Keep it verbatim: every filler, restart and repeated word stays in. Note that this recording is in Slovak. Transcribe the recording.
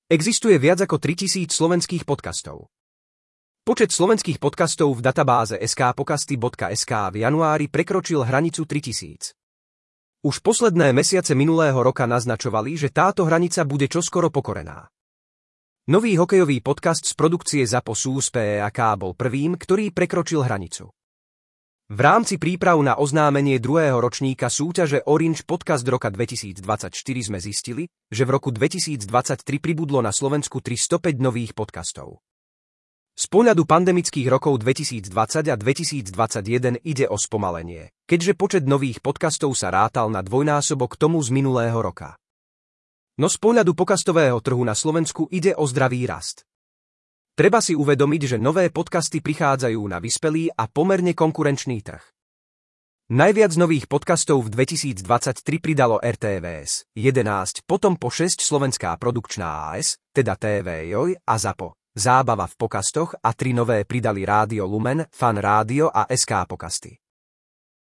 Existuje viac ako tritisíc slovenských podcastov. Počet slovenských podcastov v databáze es ká podcasty bodka es ká v januári prekročil hranicu tritisíc. Už posledné mesiace minulého roka naznačovali, že táto hranica bude čoskoro pokorená. Nový hokejový podcast z produkcie ZAPO SÚS pé é á ká bol prvým, ktorý prekročil hranicu. V rámci príprav na oznámenie druhého ročníka súťaže Orange Podcast roka dvetisícdvadsaťštyri sme zistili, že v roku dvetisícdvadsaťtri pribudlo na Slovensku tristopäť nových podcastov. Z pohľadu pandemických rokov dvetisícdvadsať a dvetisícdvadsaťjeden ide o spomalenie, keďže počet nových podcastov sa rátal na dvojnásobok tomu z minulého roka. No z pohľadu podcastového trhu na Slovensku ide o zdravý rast. Treba si uvedomiť, že nové podcasty prichádzajú na vyspelý a pomerne konkurenčný trh. Najviac nových podcastov v dvetisícdvadsaťtri pridalo er té vé es, jedenásť, potom po šesť Slovenská produkčná á es, teda té vé Joj a ZAPO, Zábava v podcastoch a tri nové pridali Rádio Lumen, Fan Rádio a es ká Podcasty.